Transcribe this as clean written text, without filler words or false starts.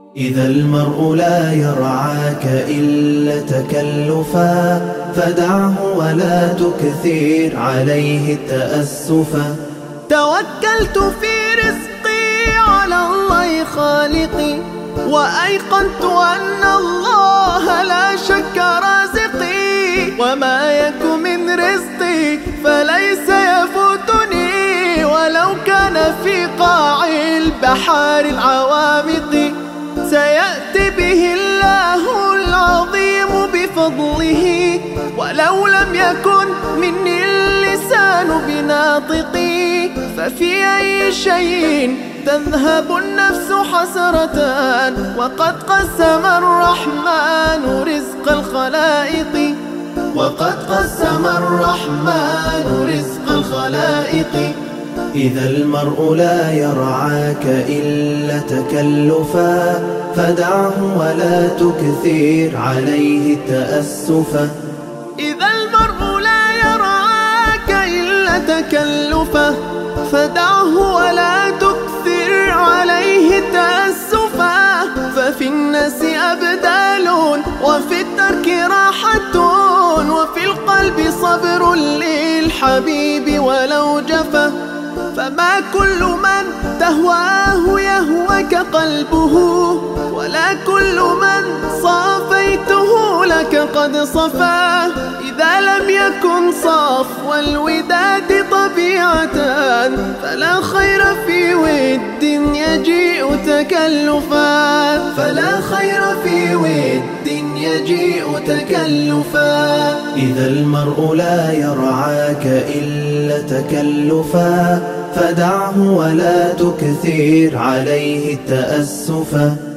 إذا المرء لا يرعاك إلا تكلفا فدعه ولا تكثر عليه تأسفا. توكلت في رزقي على الله خالقي، وأيقنت أن الله لا شك رازقي، وما يك من رزقي فليس يفوتني ولو كان في قاع البحار العوامق. سيأتي به الله العظيم بفضله، ولو لم يكن مني اللسان بناطقي. ففي أي شيء تذهب النفس حسرة وقد قسم الرحمن رزق الخلائق. إذا المرء لا يرعاك إلا تكلفا فدعه ولا تكثر عليه تأسفا. إذا المرء لا يرعاك إلا تكلفا فدعه ولا تكثر عليه تأسفا. ففي الناس أبدال وفي الترك راحة، وفي القلب صبر للحبيب ولو جفا. فما كل من تهواه يهوك قلبه، ولا كل من صافيته لك قد صفا. إذا لم يكن صفو الوداد طبيعة فلا خير في ود يجيء تكلفا. إذا المرء لا يرعاك إلا تكلفا فدعه ولا تكثر عليه تأسفا.